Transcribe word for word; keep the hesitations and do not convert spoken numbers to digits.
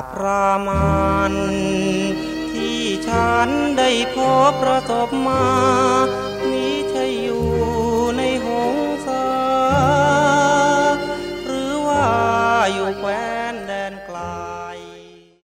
บรามันที่ฉันได้พบประสบมามิใช่อยู่ในหงสาหรือว่าอยู่แคว้นแดนไกล